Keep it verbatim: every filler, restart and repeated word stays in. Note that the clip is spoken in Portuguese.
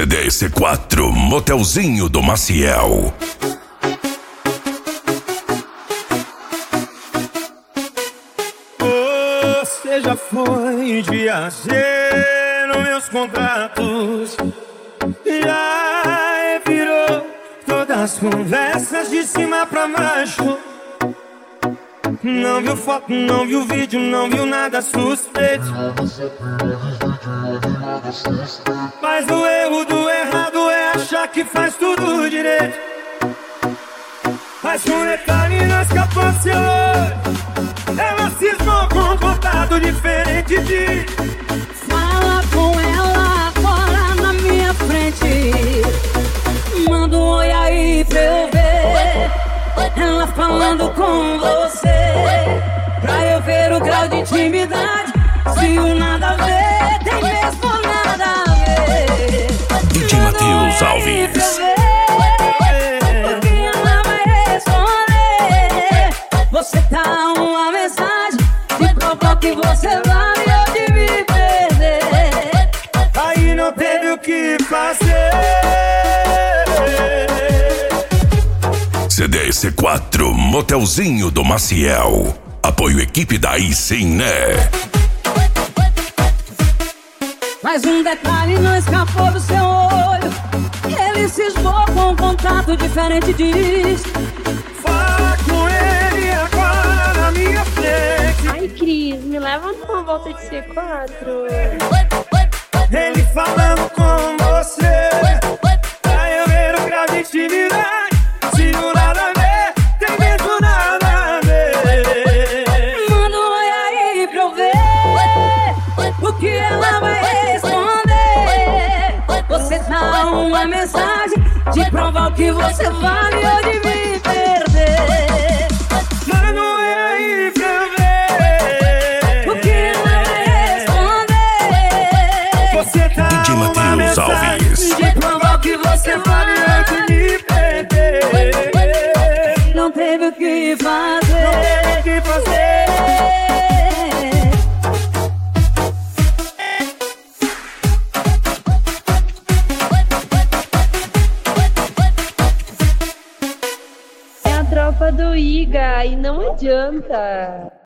C D C quatro, Motelzinho do Maciel. Você já foi viajar nos meus contratos, já virou todas as conversas de cima pra baixo. Não viu foto, não viu vídeo, não viu nada suspeito. Mas o erro do errado é achar que faz tudo direito. Mas um detalhe não escapou seu olho, ela cismou com um contato diferente de... Fala com ela agora na minha frente, manda um oi aí pra eu ver ela falando com você, pra eu ver o grau de intimidade. Se o nada a ver, tem mesmo nada a ver. D J Matheus Alves. Porque ela vai responder. Você tá uma mensagem de provar que você vale ou de me perder. Aí não teve o que fazer. C D C quatro, Motelzinho do Maciel. Apoio equipe daí sim, né? Mas um detalhe não escapou do seu olho, ele cismou com um contato diferente diz. Fala com ele agora na minha frente. Ai, Cris, me leva numa volta de C quatro. Ele falando com você, pra eu ver o grau de intimidade. Se não nada a ver, tem mesmo nada a ver. Manda um oi aí pra eu ver o que ela vai responder. Você dá uma mensagem de provar o que você vale ou de me perder. Manda um oi aí pra eu ver o que ela vai responder. Você tá D J uma Matheus mensagem Alves. de provar o que você vale ou de me perder. Não teve o que fazer. Não teve o que fazer. É a tropa do Iga e não adianta.